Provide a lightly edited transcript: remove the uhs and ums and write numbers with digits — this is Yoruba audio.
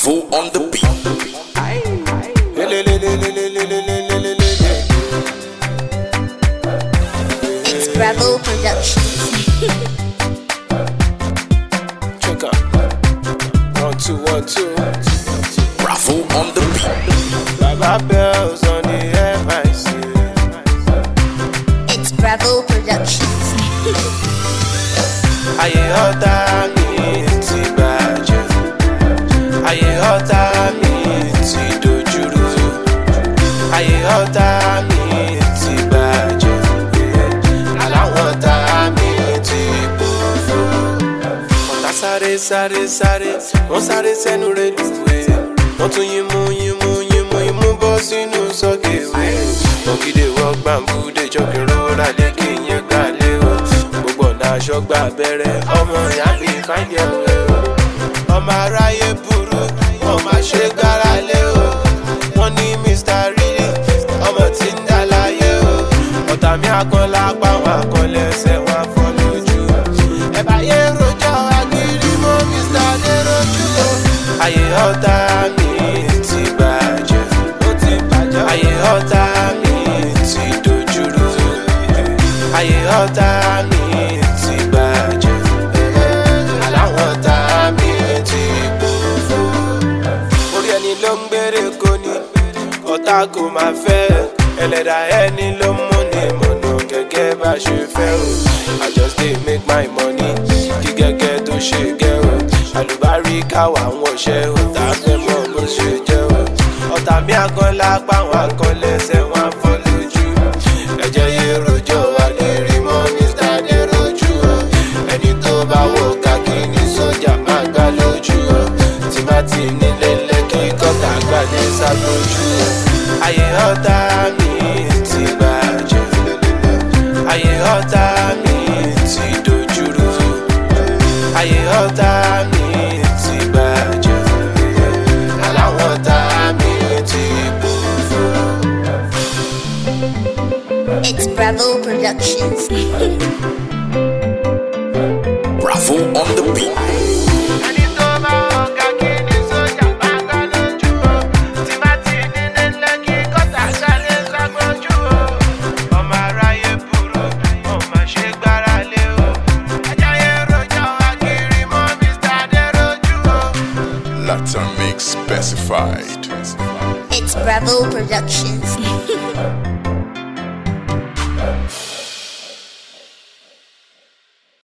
Bravo on the beat. It's Bravo Productions. Check out. 1 2 1 2. Bravo on the beat. Baba bells on the MIC. It's Bravo Productions. Ayé ọ̀tá mi ti bàjẹ́. Ayé ọ̀tá mi ti dojúrú. Ayé ọ̀tá mi ti bàjẹ́. Aláwọ̀ ọ̀tá mi ti gbòfò. Ọ̀tá sáré sáré sáré, wọ́n sáré sẹ́nu rélùwé. Wọ́n tún yínmú bọ́ sínú sọ́kèwé. Ògìdè wọ́ gbàǹbùdè jọ̀kìn rówó lálẹ́ kí n yẹn gbà lé o. Gbogbo ọ̀nà aṣọ gba abẹ́rẹ́, ọmọ ìyá mi fáyẹ̀ òwe o. Ọmọ aráyé burú, wọ́n máa ṣe gbára lé o. Wọ́n ní Mr. Reedy, ọmọ tí ń dá láyé o. Ọ̀tá mi akán lápá, wọn akán lẹ́sẹ̀, wọn afọ́ lójú. Ẹ̀bá yé rojọ́ agídí mọ́ Mr. Adéròjú o. Ayé ọ̀tá mi ti bàjẹ́. Ayé ọ̀tá mi ti dojúrú. Ayé ọ̀tá mi ti bàjẹ́. Aláwọ̀ ọ̀tá mi ti gbòfò. Orí ẹni ló ń gbére kò ní, ọ̀tá kò máa fẹ́. Ẹlẹ́dà ẹni ló mú ní mọ̀nà gẹ́gẹ́ bá ṣe fẹ́ o. I just dey make my money, kí gẹ́gẹ́ tó ṣe gẹ́ o. Àlùbáríkà wà ń wọ̀ṣẹ́ o, tá a fẹ́ mọ̀ bó ṣe jẹ́ o. Ọ̀tá mi akán lápá, wọn akán lẹ́sẹ̀, wọn afọ́ lójú. Ẹ̀jẹ̀ yé rojọ́ adérí mọ́ Mr. Adéròjú o. Ẹni tó bá wọ kákí ní sójà máa gbá lójú o. Tí má ti nílé lẹ́kí kọ́tà gbàdé sábójú o. Ayé ọ̀tá mi ti bàjẹ́. Ayé ọ̀tá mi ti dojúrú. Ayé ọ̀tá mi ti bàjẹ́. Aláwọ̀ ọ̀tá mi ti gbòfò. It's Bravo Productions. Bravo on the beat. Ẹni tó bá wọ kákí ní sójà máa gbá lójú o. Tí má ti nílé lẹ́kí kọ́tà gbàdé sábójú o. Ọmọ aráyé burú, wọ́n máa ṣe gbára lé o. Ẹ̀jẹ̀ yé rojọ́ agírí mọ́ Mr. Adéròjú o. Latin mix specified. It's Bravo Productions.